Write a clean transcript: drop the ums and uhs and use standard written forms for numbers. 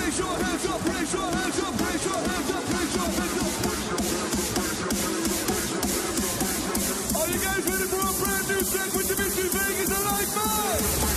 raise your hands up, raise your hands up, raise your hands up, raise your hands up. Are you guys ready for a brand new set with Dimitri Vegas and Like Man?